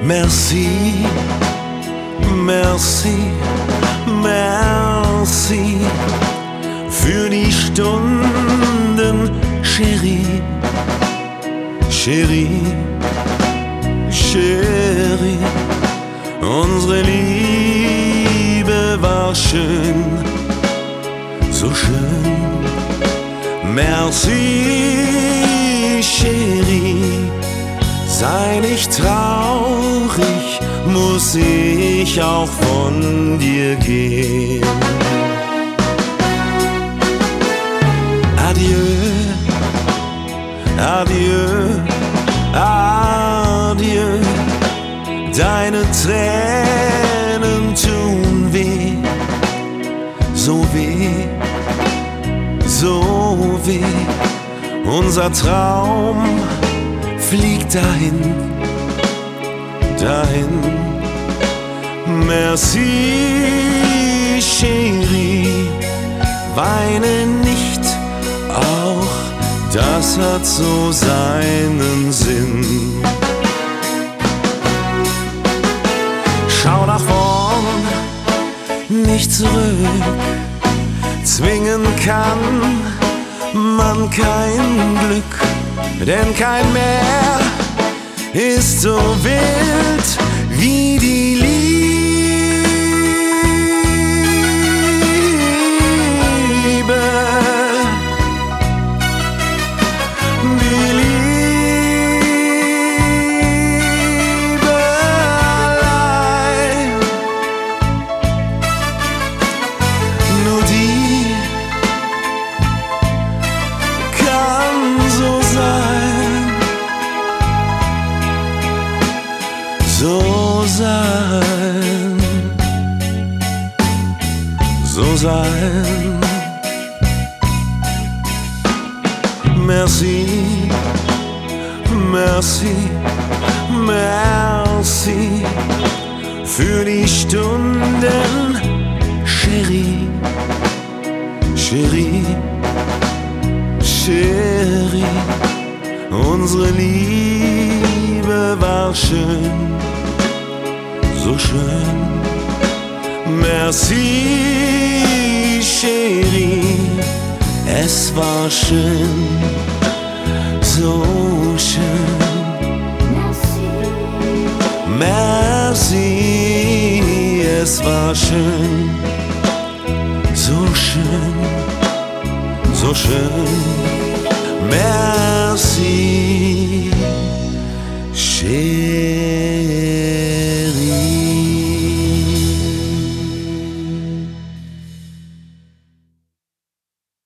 Merci, merci, merci für die Stunden, Chérie, Chérie, Chérie. Unsere Liebe war schön, so schön. Merci, Chérie. Sei nicht traurig, muss ich auch von dir gehen. Adieu, adieu, adieu. Deine Tränen tun weh, so weh, so weh. Unser Traum fliegt dahin, dahin. Merci, Chérie, weine nicht, auch das hat so seinen Sinn. Schau nach vorn, nicht zurück, zwingen kann man kein Glück. Denn kein Meer ist so wild wie die Liebe. Die Liebe allein. Nur die kann so sein. So sein, so sein. Merci, merci, merci für die Stunden, Chérie, Chérie, Chérie. Unsere Liebe war schön, so schön. Merci, Chérie, es war schön, so schön. Merci, es war schön, so schön, so schön. Merci, Chérie.